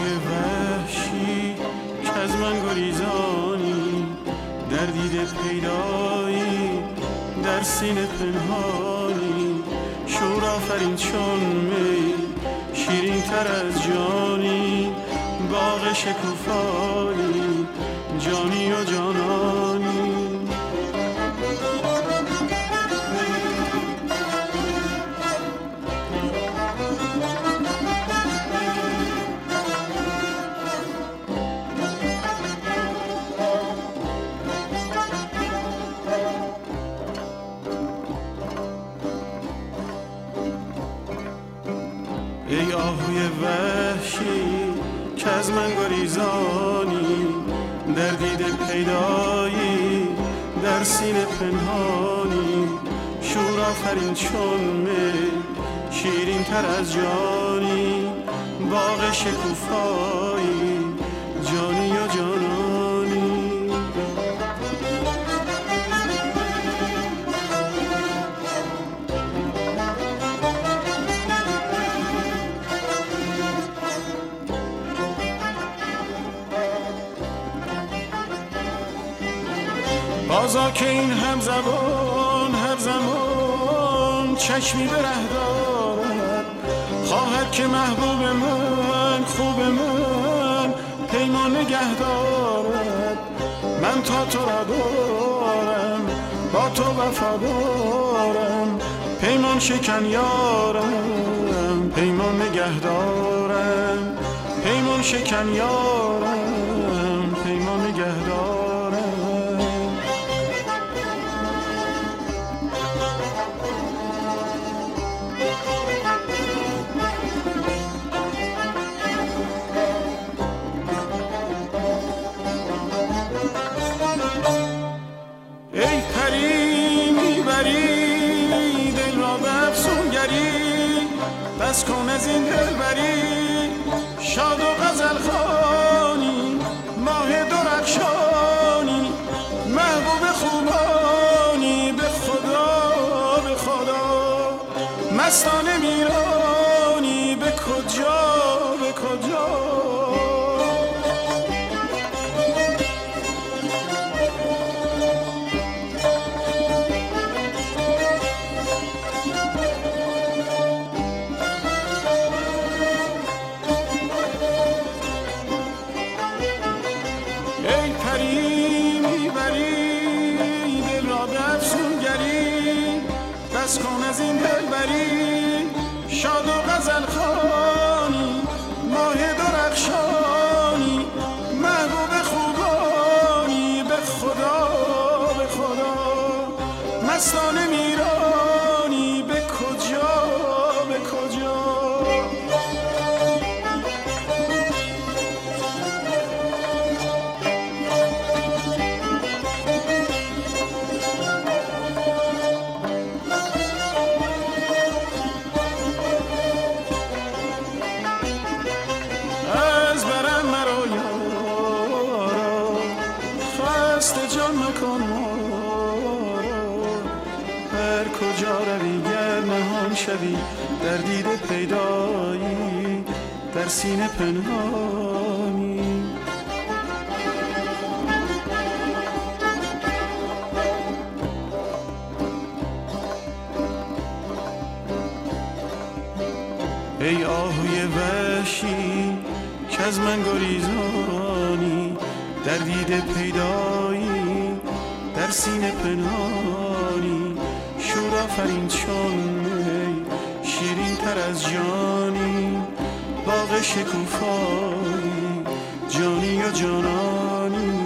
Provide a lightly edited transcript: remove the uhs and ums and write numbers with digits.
آهوی وحشی که از من گریزانی، در دیده پیدایی در سینه پنهانی، شور آفرین چون می شیرین تر از جانی، باغ شکوفایی جانی و جانانی. ای آهوی وحشی که از من گریزانی، در دیده پیدایی در سینه پنهانی، شور آفرین چون می شیرین تر از جانی، باغ شکوفایی جانی و جانانی. بازا که این همزبان هر زمان چشمی به ره دارد، خواهد که محبوب من خوب من پیمان نگه دارد. من تا تو را دارم با تو وفا دارم، پیمان شکن یارم پیمان نگه دارم، پیمان شکن یارم پیمان نگه دارم. ای پری میبری دل را به افسونگری، بس کن از این دلبری شاد و غزل خوانی، ماه درخشانی محبوب خوبانی، به خدا به خدا مستانه میرانی، به کجا به کجا. ای پری میبری دل را به افسونگری، بس کن از این دلبری شاد و غزل خوانی، ماه درخشانی محبوب خوبانی، به خدا به خدا مستانه میرانی، به کجا به کجا. جان مکن ما را، هر کجا روی گر نهان شوی در دیده پیدایی در سینه پنهانی. ای آهوی وحشی که از من گریزانی، در دیده پیدایی در سینه پنهانی، شور آفرین چون می شیرین تر از جانی، باغ شکوفایی جانی و جانانی.